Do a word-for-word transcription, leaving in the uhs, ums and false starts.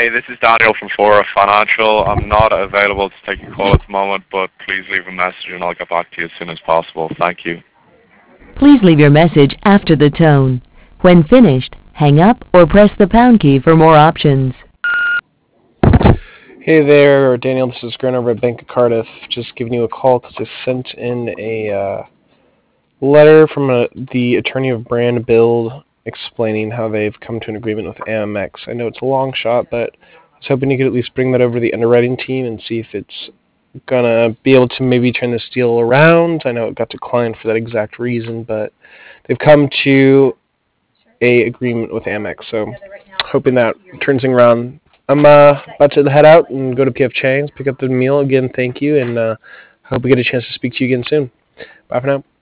Hi, this is Daniel from Fora Financial. I'm not available to take a call at the moment, but please leave a message and I'll get back to you as soon as possible. Thank you. Please leave your message after the tone. When finished, hang up or press the pound key for more options. Hey there, Daniel. This is Gren over at Bank of Cardiff. Just giving you a call because I sent in a uh, letter from a, the attorney of Brand Build explaining how they've come to an agreement with A M X. I know it's a long shot, but I was hoping you could at least bring that over to the underwriting team and see if it's gonna be able to maybe turn this deal around. I know it got declined for that exact reason, but they've come to a agreement with A M X, so hoping that turns things around. I'm uh, about to head out and go to P F Chang's, pick up the meal. Again, thank you, and uh, hope we get a chance to speak to you again soon. Bye for now.